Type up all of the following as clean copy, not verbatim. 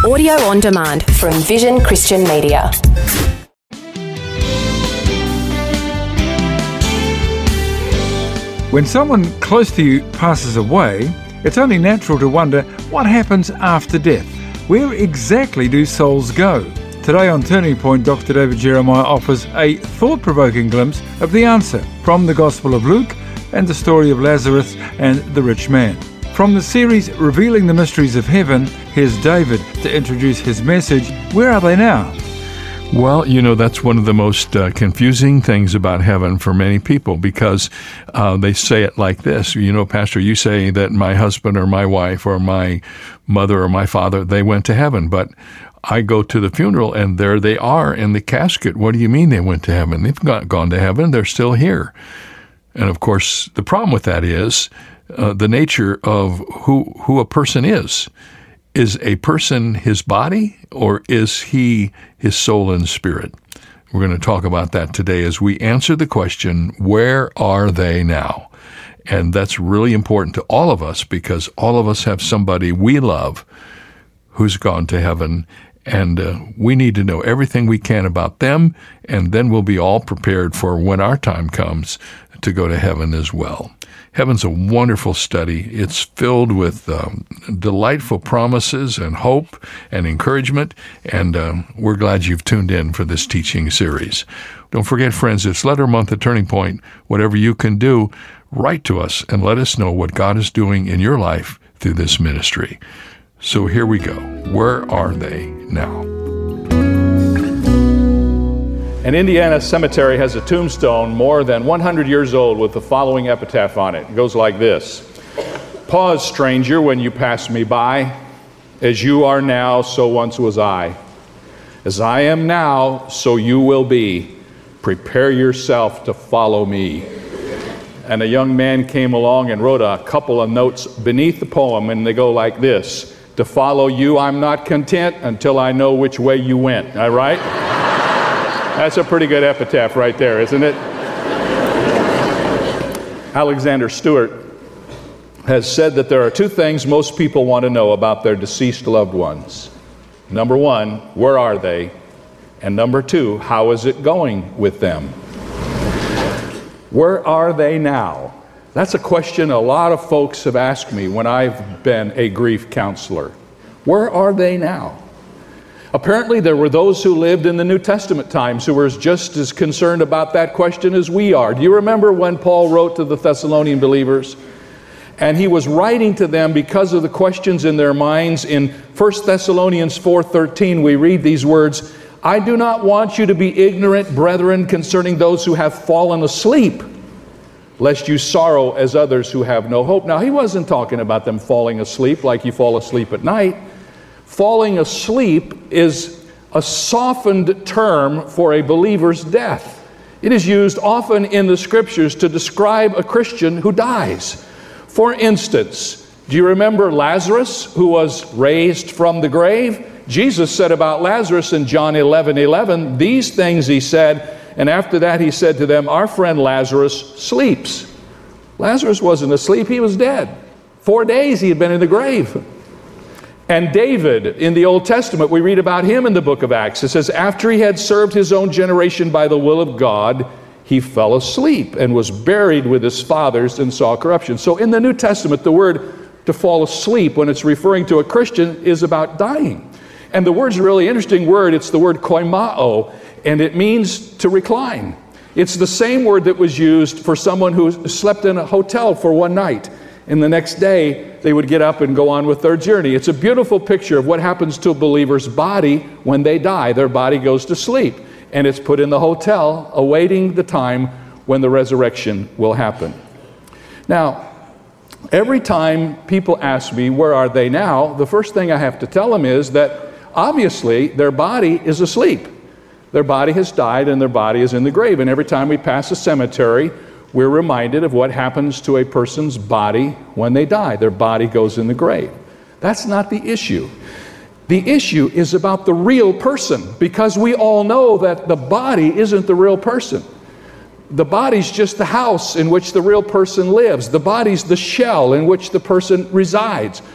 Audio on demand from Vision Christian Media. When someone close to you passes away, it's only natural to wonder what happens after death. Where exactly do souls go? Today on Turning Point, Dr. David Jeremiah offers a thought-provoking glimpse of the answer from the Gospel of Luke and the story of Lazarus and the rich man. From the series Revealing the Mysteries of Heaven, here's David to introduce his message. Where are they now? Well, that's one of the most confusing things about heaven for many people, because they say it like this. Pastor, you say that my husband or my wife or my mother or my father, they went to heaven, but I go to the funeral and there they are in the casket. What do you mean they went to heaven? They've not gone to heaven. They're still here. And of course, the problem with that is the nature of who a person is. Is a person his body, or is he his soul and spirit? We're going to talk about that today as we answer the question, where are they now? And that's really important to all of us, because all of us have somebody we love who's gone to heaven, and we need to know everything we can about them, and then we'll be all prepared for when our time comes to go to heaven as well. Heaven's a wonderful study. It's filled with delightful promises and hope and encouragement, and we're glad you've tuned in for this teaching series. Don't forget, friends, it's Letter Month at Turning Point. Whatever you can do, write to us and let us know what God is doing in your life through this ministry. So here we go. Where are they now? An Indiana cemetery has a tombstone more than 100 years old with the following epitaph on it. It goes like this: "Pause, stranger, when you pass me by. As you are now, so once was I. As I am now, so you will be. Prepare yourself to follow me." And a young man came along and wrote a couple of notes beneath the poem, and they go like this: "To follow you, I'm not content until I know which way you went." All right? That's a pretty good epitaph right there, isn't it? Alexander Stewart has said that there are two things most people want to know about their deceased loved ones. Number one, where are they? And number two, how is it going with them? Where are they now? That's a question a lot of folks have asked me when I've been a grief counselor. Where are they now? Apparently, there were those who lived in the New Testament times who were just as concerned about that question as we are. Do you remember when Paul wrote to the Thessalonian believers? And he was writing to them because of the questions in their minds. In 1 Thessalonians 4:13, we read these words: "I do not want you to be ignorant, brethren, concerning those who have fallen asleep, lest you sorrow as others who have no hope." Now, he wasn't talking about them falling asleep like you fall asleep at night. Falling asleep is a softened term for a believer's death. It is used often in the scriptures to describe a Christian who dies. For instance, do you remember Lazarus, who was raised from the grave? Jesus said about Lazarus in John 11:11, "These things he said, and after that he said to them, our friend Lazarus sleeps." Lazarus wasn't asleep, he was dead. 4 days he had been in the grave. And David, in the Old Testament, we read about him in the book of Acts. It says, after he had served his own generation by the will of God, he fell asleep and was buried with his fathers and saw corruption. So in the New Testament, the word to fall asleep, when it's referring to a Christian, is about dying. And the word's a really interesting word. It's the word koimao, and it means to recline. It's the same word that was used for someone who slept in a hotel for one night, and the next day they would get up and go on with their journey. It's a beautiful picture of what happens to a believer's body when they die. Their body goes to sleep, and it's put in the hotel awaiting the time when the resurrection will happen. Now, every time people ask me, where are they now? The first thing I have to tell them is that obviously their body is asleep. Their body has died and their body is in the grave. And every time we pass a cemetery, we're reminded of what happens to a person's body when they die. Their body goes in the grave. That's not the issue. The issue is about the real person, because we all know that the body isn't the real person. The body's just the house in which the real person lives. The body's the shell in which the person resides.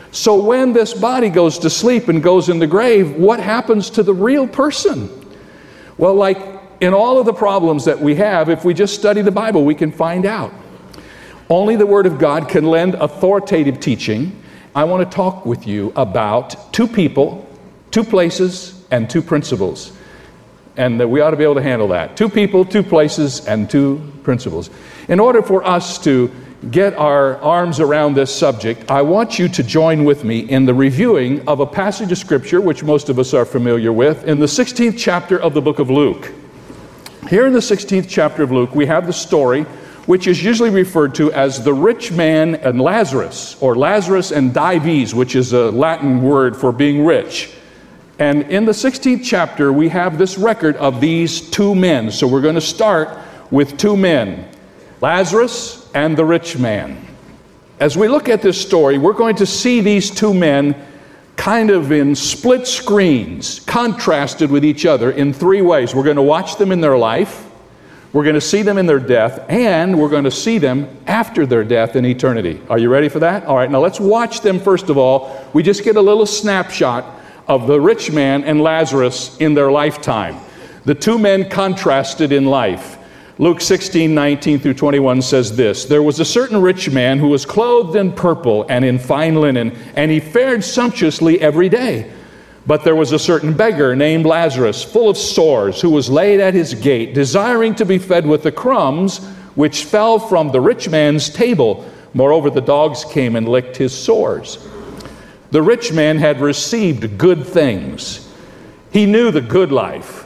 So when this body goes to sleep and goes in the grave, what happens to the real person? Well, like in all of the problems that we have, if we just study the Bible, we can find out. Only the Word of God can lend authoritative teaching. I want to talk with you about two people, two places, and two principles. And we ought to be able to handle that. Two people, two places, and two principles. In order for us to get our arms around this subject, I want you to join with me in the reviewing of a passage of Scripture which most of us are familiar with in the 16th chapter of the book of Luke. Here in the 16th chapter of Luke, we have the story which is usually referred to as the rich man and Lazarus, or Lazarus and Dives, which is a Latin word for being rich. And in the 16th chapter, we have this record of these two men. So we're going to start with two men, Lazarus and the rich man. As we look at this story, we're going to see these two men kind of in split screens, contrasted with each other in three ways. We're going to watch them in their life, we're going to see them in their death, and we're going to see them after their death in eternity. Are you ready for that? All right, now let's watch them first of all. We just get a little snapshot of the rich man and Lazarus in their lifetime. The two men contrasted in life. Luke 16:19 through 21 says this: There was a certain rich man who was clothed in purple and in fine linen, and he fared sumptuously every day. But there was a certain beggar named Lazarus, full of sores, who was laid at his gate, desiring to be fed with the crumbs which fell from the rich man's table. Moreover, the dogs came and licked his sores. The rich man had received good things. He knew the good life.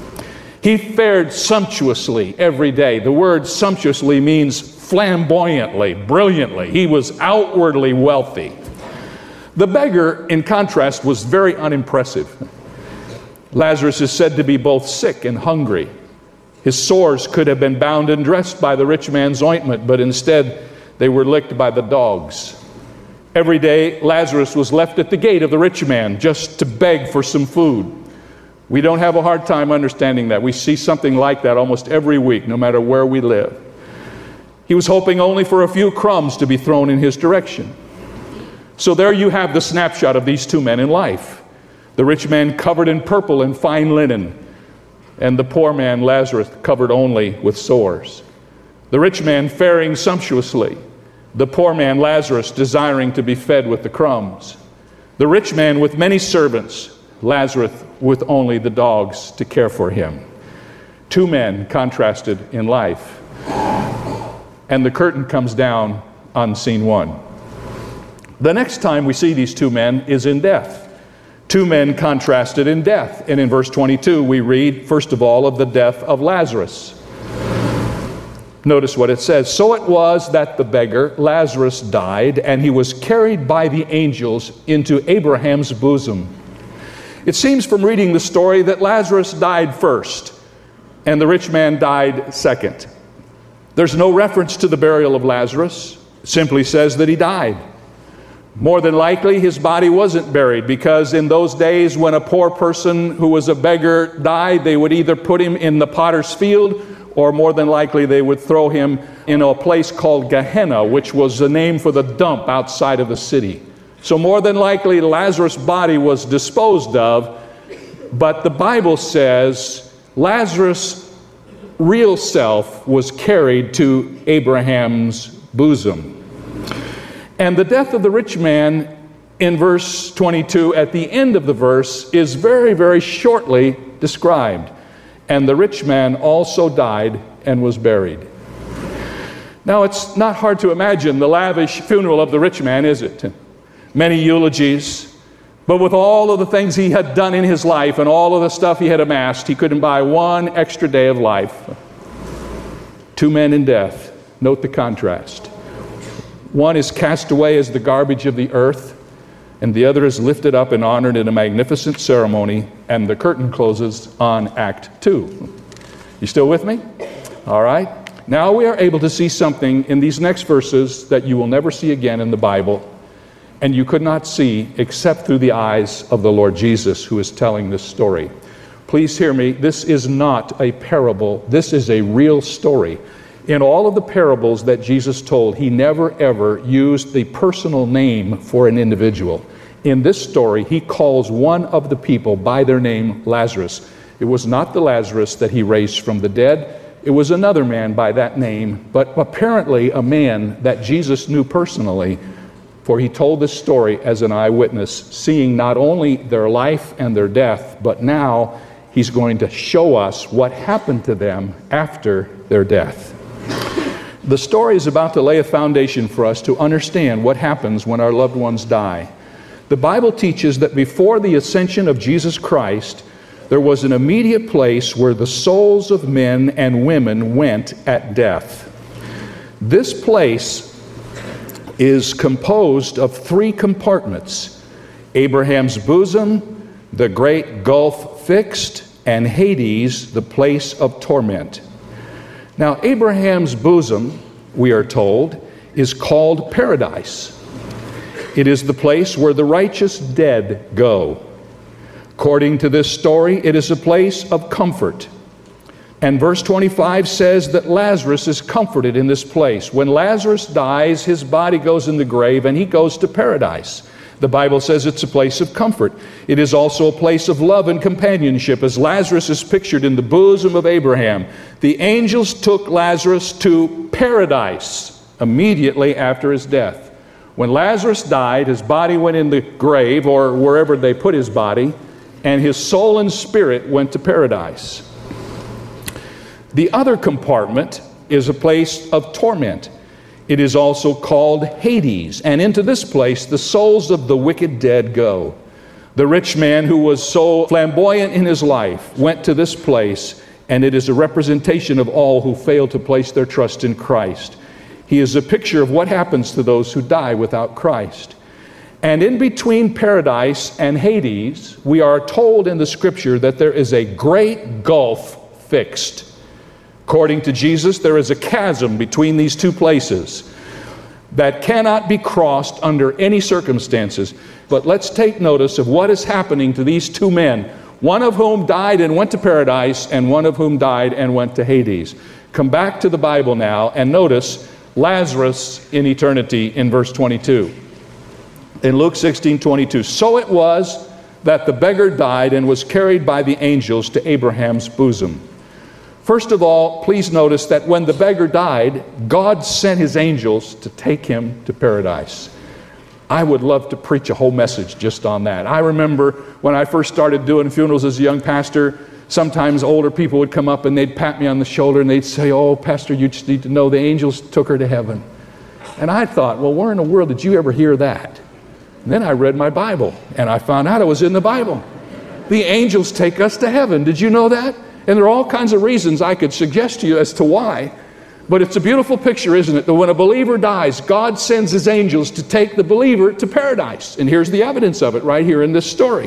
He fared sumptuously every day. The word sumptuously means flamboyantly, brilliantly. He was outwardly wealthy. The beggar, in contrast, was very unimpressive. Lazarus is said to be both sick and hungry. His sores could have been bound and dressed by the rich man's ointment, but instead they were licked by the dogs. Every day, Lazarus was left at the gate of the rich man just to beg for some food. We don't have a hard time understanding that. We see something like that almost every week, no matter where we live. He was hoping only for a few crumbs to be thrown in his direction. So there you have the snapshot of these two men in life. The rich man covered in purple and fine linen, and the poor man, Lazarus, covered only with sores. The rich man faring sumptuously, the poor man, Lazarus, desiring to be fed with the crumbs. The rich man with many servants, Lazarus with only the dogs to care for him. Two men contrasted in life. And the curtain comes down on scene one. The next time we see these two men is in death. Two men contrasted in death. And in verse 22, we read, first of all, of the death of Lazarus. Notice what it says. So it was that the beggar, Lazarus, died, and he was carried by the angels into Abraham's bosom. It seems from reading the story that Lazarus died first, and the rich man died second. There's no reference to the burial of Lazarus. It simply says that he died. More than likely, his body wasn't buried, because in those days when a poor person who was a beggar died, they would either put him in the potter's field, or more than likely they would throw him in a place called Gehenna, which was the name for the dump outside of the city. So more than likely Lazarus' body was disposed of, but the Bible says Lazarus' real self was carried to Abraham's bosom. And the death of the rich man in verse 22, at the end of the verse, is very, very shortly described. And the rich man also died and was buried. Now, it's not hard to imagine the lavish funeral of the rich man, is it? Many eulogies, but with all of the things he had done in his life and all of the stuff he had amassed, he couldn't buy one extra day of life. Two men in death. Note the contrast. One is cast away as the garbage of the earth, and the other is lifted up and honored in a magnificent ceremony, and the curtain closes on Act 2. You still with me? All right. Now we are able to see something in these next verses that you will never see again in the Bible, and you could not see except through the eyes of the Lord Jesus, who is telling this story. Please hear me. This is not a parable. This is a real story. In all of the parables that Jesus told, he never ever used the personal name for an individual. In this story, he calls one of the people by their name, Lazarus. It was not the Lazarus that he raised from the dead. It was another man by that name, but apparently a man that Jesus knew personally, for he told this story as an eyewitness, seeing not only their life and their death, but now he's going to show us what happened to them after their death. The story is about to lay a foundation for us to understand what happens when our loved ones die. The Bible teaches that before the ascension of Jesus Christ, there was an immediate place where the souls of men and women went at death. This place is composed of 3 compartments: Abraham's bosom, the great gulf fixed, and Hades, the place of torment. Now, Abraham's bosom, we are told, is called paradise. It is the place where the righteous dead go. According to this story, it is a place of comfort. And verse 25 says that Lazarus is comforted in this place. When Lazarus dies, his body goes in the grave and he goes to paradise. The Bible says it's a place of comfort. It is also a place of love and companionship, as Lazarus is pictured in the bosom of Abraham. The angels took Lazarus to paradise immediately after his death. When Lazarus died, his body went in the grave, or wherever they put his body, and his soul and spirit went to paradise. The other compartment is a place of torment. It is also called Hades, and into this place the souls of the wicked dead go. The rich man who was so flamboyant in his life went to this place, and it is a representation of all who fail to place their trust in Christ. He is a picture of what happens to those who die without Christ. And in between paradise and Hades, we are told in the scripture that there is a great gulf fixed. According to Jesus, there is a chasm between these 2 places that cannot be crossed under any circumstances. But let's take notice of what is happening to these 2 men, one of whom died and went to paradise, and one of whom died and went to Hades. Come back to the Bible now and notice Lazarus in eternity in verse 22. In Luke 16:22, so it was that the beggar died and was carried by the angels to Abraham's bosom. First of all, please notice that when the beggar died, God sent his angels to take him to paradise. I would love to preach a whole message just on that. I remember when I first started doing funerals as a young pastor, sometimes older people would come up and they'd pat me on the shoulder and they'd say, "Oh, Pastor, you just need to know the angels took her to heaven." And I thought, well, where in the world did you ever hear that? And then I read my Bible, and I found out it was in the Bible. The angels take us to heaven. Did you know that? And there are all kinds of reasons I could suggest to you as to why. But it's a beautiful picture, isn't it? That when a believer dies, God sends his angels to take the believer to paradise. And here's the evidence of it right here in this story.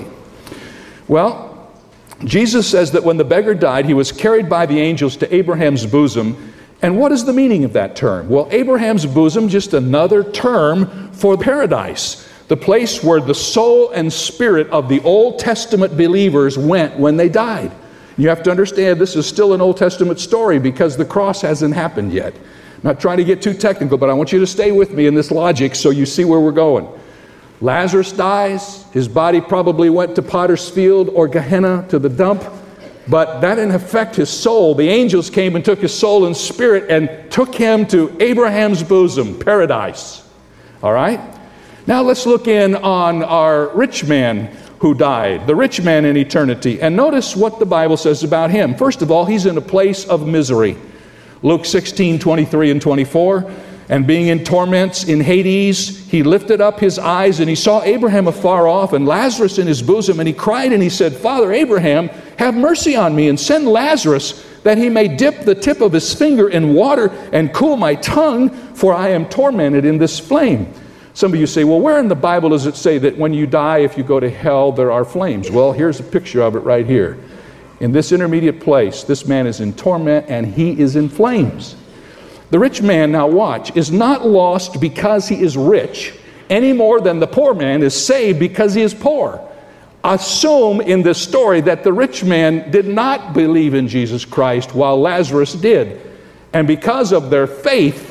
Well, Jesus says that when the beggar died, he was carried by the angels to Abraham's bosom. And what is the meaning of that term? Well, Abraham's bosom, just another term for paradise. The place where the soul and spirit of the Old Testament believers went when they died. You have to understand this is still an Old Testament story because the cross hasn't happened yet. I'm not trying to get too technical, but I want you to stay with me in this logic so you see where we're going. Lazarus dies. His body probably went to Potter's Field or Gehenna, to the dump. But that didn't affect his soul. The angels came and took his soul and spirit and took him to Abraham's bosom, paradise. All right? Now let's look in on our rich man who died, the rich man in eternity. And notice what the Bible says about him. First of all, he's in a place of misery. Luke 16:23 and 24. And being in torments in Hades, he lifted up his eyes and he saw Abraham afar off and Lazarus in his bosom. And he cried and he said, "Father Abraham, have mercy on me and send Lazarus that he may dip the tip of his finger in water and cool my tongue, for I am tormented in this flame." Some of you say, well, where in the Bible does it say that when you die, if you go to hell, there are flames? Well, here's a picture of it right here. In this intermediate place, this man is in torment and he is in flames. The rich man, now watch, is not lost because he is rich any more than the poor man is saved because he is poor. Assume in this story that the rich man did not believe in Jesus Christ while Lazarus did. And because of their faith,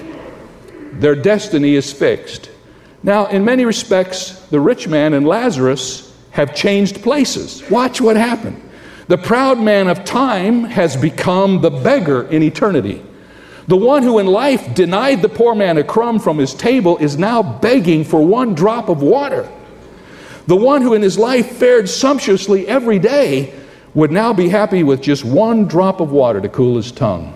their destiny is fixed. Now, in many respects, the rich man and Lazarus have changed places. Watch what happened. The proud man of time has become the beggar in eternity. The one who in life denied the poor man a crumb from his table is now begging for one drop of water. The one who in his life fared sumptuously every day would now be happy with just one drop of water to cool his tongue.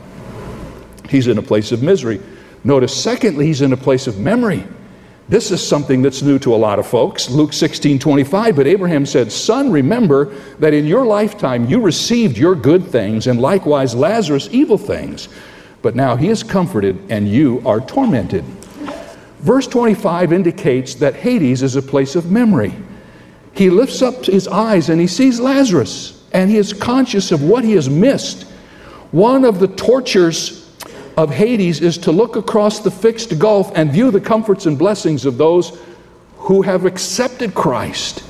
He's in a place of misery. Notice, secondly, he's in a place of memory. This is something that's new to a lot of folks. Luke 16:25, but Abraham said, "Son, remember that in your lifetime you received your good things, and likewise Lazarus evil things. But now he is comforted, and you are tormented." Verse 25 indicates that Hades is a place of memory. He lifts up his eyes and he sees Lazarus, and he is conscious of what he has missed. One of the tortures of Hades is to look across the fixed gulf and view the comforts and blessings of those who have accepted Christ.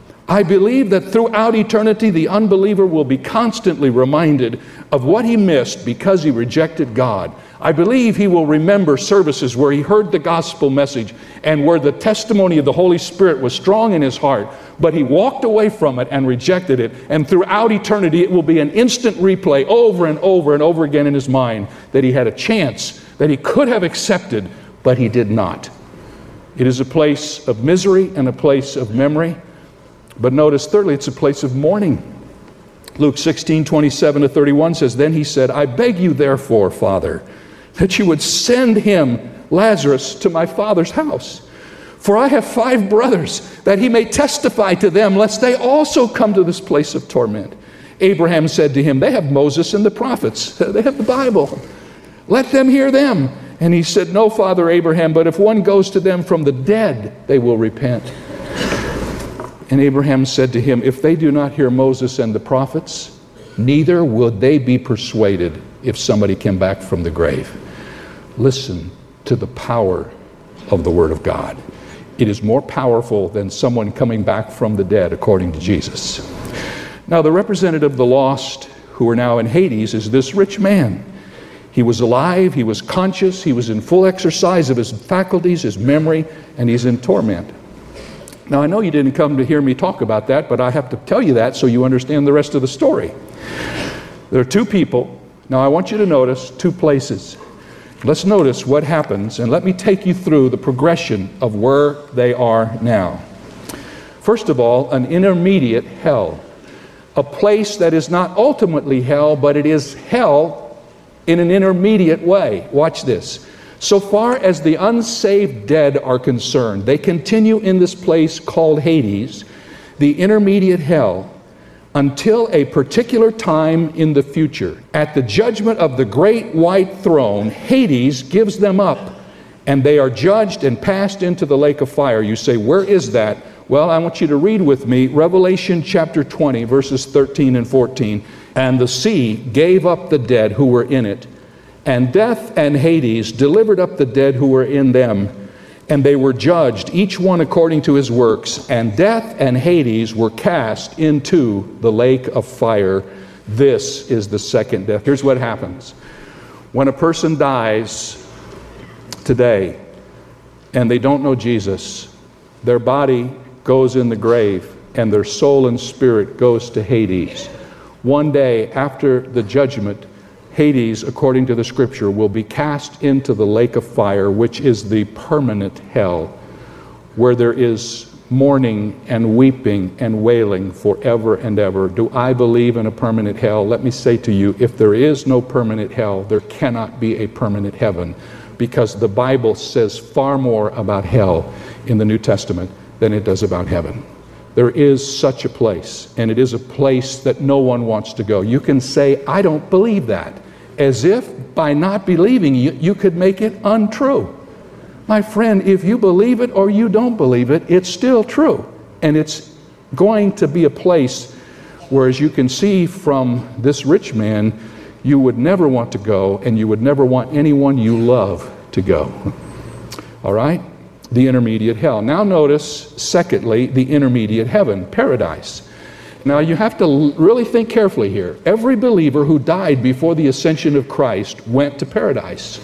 I believe that throughout eternity, the unbeliever will be constantly reminded of what he missed because he rejected God. I believe he will remember services where he heard the gospel message and where the testimony of the Holy Spirit was strong in his heart, but he walked away from it and rejected it. And throughout eternity, it will be an instant replay over and over and over again in his mind that he had a chance, that he could have accepted, but he did not. It is a place of misery and a place of memory. But notice, thirdly, it's a place of mourning. Luke 16:27-31 says, "Then he said, I beg you therefore, Father, that you would send him, Lazarus, to my father's house. For I have 5 brothers, that he may testify to them, lest they also come to this place of torment. Abraham said to him, they have Moses and the prophets. They have the Bible. Let them hear them. And he said, no, Father Abraham, but if one goes to them from the dead, they will repent. And Abraham said to him, if they do not hear Moses and the prophets, neither will they be persuaded if somebody came back from the grave." Listen to the power of the Word of God. It is more powerful than someone coming back from the dead, according to Jesus. Now, the representative of the lost who are now in Hades is this rich man. He was alive, he was conscious, he was in full exercise of his faculties, his memory, and he's in torment. Now, I know you didn't come to hear me talk about that, but I have to tell you that so you understand the rest of the story. There are 2 people. Now, I want you to notice 2 places. Let's notice what happens, and let me take you through the progression of where they are now. First of all, an intermediate hell. A place that is not ultimately hell, but it is hell in an intermediate way. Watch this. So far as the unsaved dead are concerned, they continue in this place called Hades, the intermediate hell, until a particular time in the future. At the judgment of the great white throne, Hades gives them up, and they are judged and passed into the lake of fire. You say, where is that? Well, I want you to read with me Revelation chapter 20, verses 13 and 14. And the sea gave up the dead who were in it, and death and Hades delivered up the dead who were in them, and they were judged, each one according to his works, and death and Hades were cast into the lake of fire. This is the second death. Here's what happens. When a person dies today and they don't know Jesus, their body goes in the grave and their soul and spirit goes to Hades. One day after the judgment, Hades, according to the scripture, will be cast into the lake of fire, which is the permanent hell, where there is mourning and weeping and wailing forever and ever. Do I believe in a permanent hell? Let me say to you, if there is no permanent hell, there cannot be a permanent heaven, because the Bible says far more about hell in the New Testament than it does about heaven. There is such a place, and it is a place that no one wants to go. You can say, I don't believe that, as if by not believing you could make it untrue. My friend, if you believe it or you don't believe it, it's still true. And it's going to be a place where, as you can see from this rich man, you would never want to go, and you would never want anyone you love to go. All right? The intermediate hell. Now notice, secondly, the intermediate heaven, paradise. Now you have to really think carefully here. Every believer who died before the ascension of Christ went to paradise.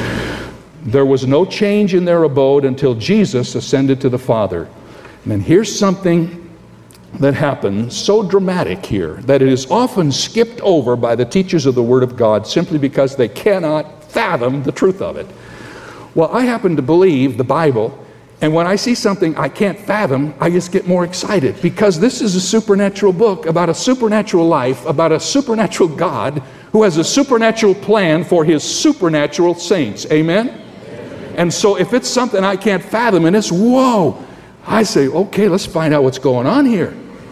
There was no change in their abode until Jesus ascended to the Father. And then here's something that happens so dramatic here that it is often skipped over by the teachers of the Word of God simply because they cannot fathom the truth of it. Well, I happen to believe the Bible, and when I see something I can't fathom, I just get more excited because this is a supernatural book about a supernatural life, about a supernatural God who has a supernatural plan for His supernatural saints. Amen? And so if it's something I can't fathom and it's whoa, I say, okay, let's find out what's going on here.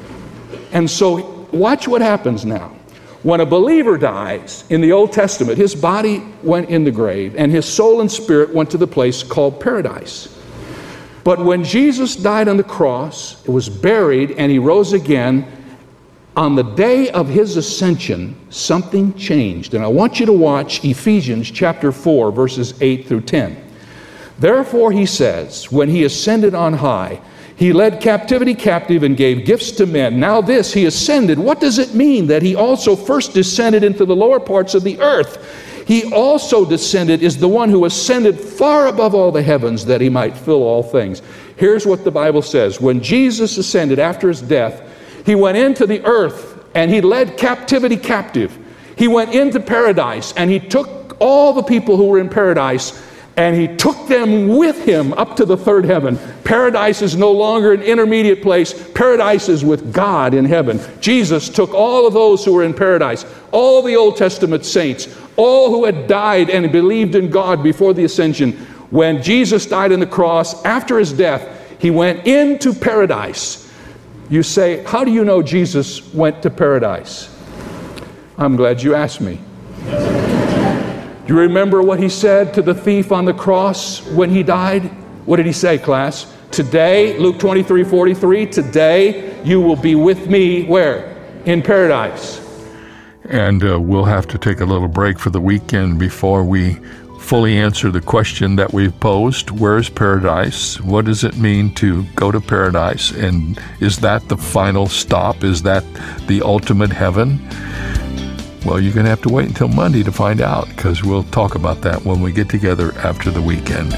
And so watch what happens now. When a believer dies in the Old Testament, his body went in the grave and his soul and spirit went to the place called paradise. But when Jesus died on the cross, it was buried and He rose again, on the day of His ascension, something changed. And I want you to watch Ephesians chapter 4, verses 8 through 10. Therefore, He says, when He ascended on high, He led captivity captive and gave gifts to men. Now this, He ascended. What does it mean that He also first descended into the lower parts of the earth? He also descended, is the one who ascended far above all the heavens that He might fill all things. Here's what the Bible says. When Jesus ascended after His death, He went into the earth and He led captivity captive. He went into paradise and He took all the people who were in paradise and He took them with Him up to the third heaven. Paradise is no longer an intermediate place. Paradise is with God in heaven. Jesus took all of those who were in paradise, all the Old Testament saints, all who had died and believed in God before the ascension. When Jesus died on the cross, after His death, He went into paradise. You say, how do you know Jesus went to paradise? I'm glad you asked me. Do you remember what He said to the thief on the cross when he died? What did He say, class? Today, Luke 23:43, today you will be with me, where? In paradise. And we'll have to take a little break for the weekend before we fully answer the question that we've posed. Where is paradise? What does it mean to go to paradise? And is that the final stop? Is that the ultimate heaven? Well, you're going to have to wait until Monday to find out, because we'll talk about that when we get together after the weekend.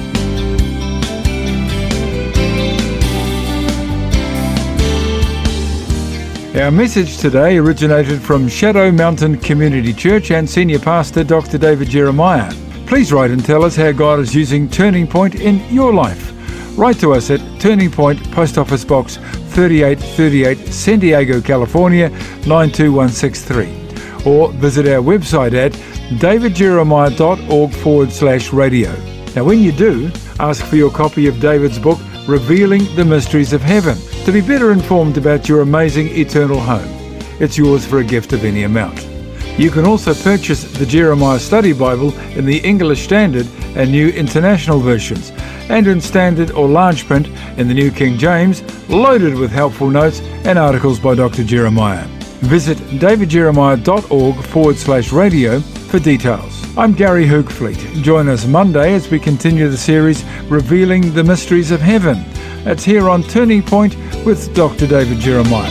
Our message today originated from Shadow Mountain Community Church and Senior Pastor Dr. David Jeremiah. Please write and tell us how God is using Turning Point in your life. Write to us at Turning Point, Post Office Box 3838, San Diego, California 92163. Or visit our website at davidjeremiah.org/radio. Now when you do, ask for your copy of David's book, Revealing the Mysteries of Heaven, to be better informed about your amazing eternal home. It's yours for a gift of any amount. You can also purchase the Jeremiah Study Bible in the English Standard and New International versions, and in Standard or Large Print in the New King James, loaded with helpful notes and articles by Dr. Jeremiah. Visit davidjeremiah.org/radio for details. I'm Gary Hoogfleet. Join us Monday as we continue the series Revealing the Mysteries of Heaven. That's here on Turning Point with Dr. David Jeremiah.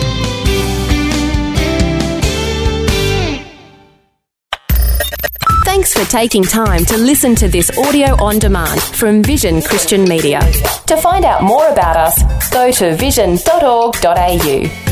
Thanks for taking time to listen to this audio on demand from Vision Christian Media. To find out more about us, go to vision.org.au.